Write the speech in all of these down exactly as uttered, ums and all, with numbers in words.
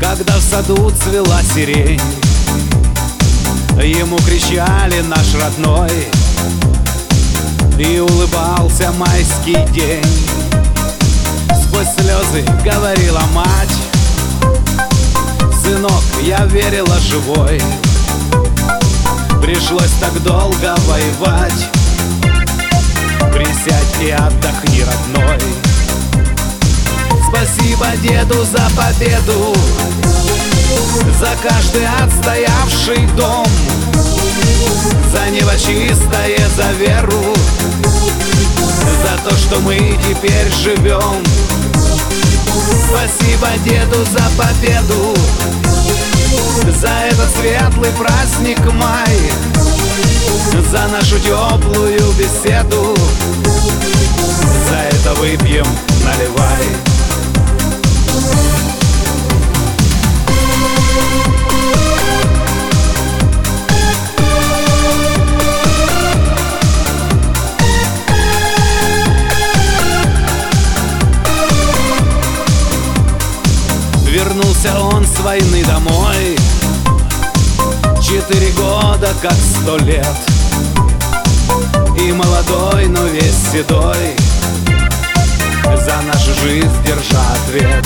когда в саду цвела сирень. Ему кричали наш родной, и улыбался майский день. Сквозь слезы говорила мать: сынок, я верила живой. Пришлось так долго воевать. Присядь и отдохни, родной. Спасибо деду за победу, за каждый отстоявший дом, за небо чистое, за веру, за то, что мы теперь живем. Спасибо деду за победу, за этот светлый праздник май, за нашу теплую беседу. За это выпьем, наливай. Вернулся он с войны домой. Четыре года, как сто лет. И молодой, но весь седой, за нашу жизнь держа ответ.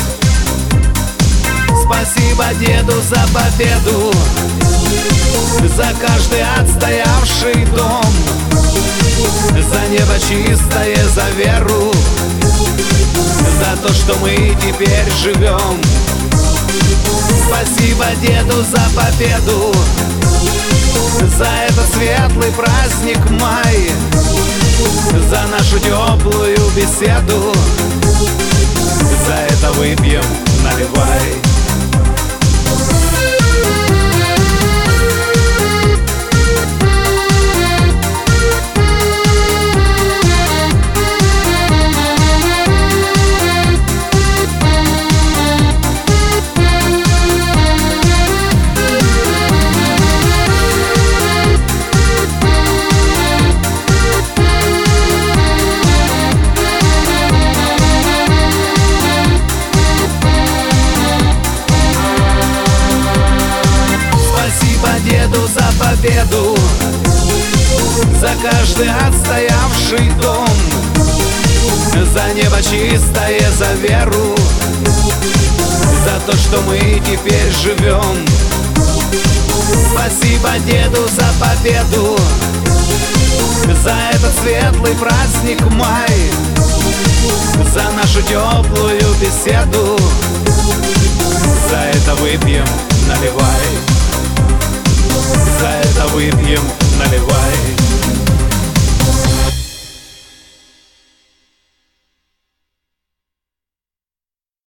Спасибо деду за победу, за каждый отстоявший дом, за небо чистое, за веру, за то, что мы теперь живем. Спасибо деду за победу, за этот светлый праздник май, за нашу теплую беседу. За это выпьем, наливай. Деду за победу, за каждый отстоявший дом, за небо чистое, за веру, за то, что мы теперь живем. Спасибо деду за победу, за этот светлый праздник май, за нашу теплую беседу.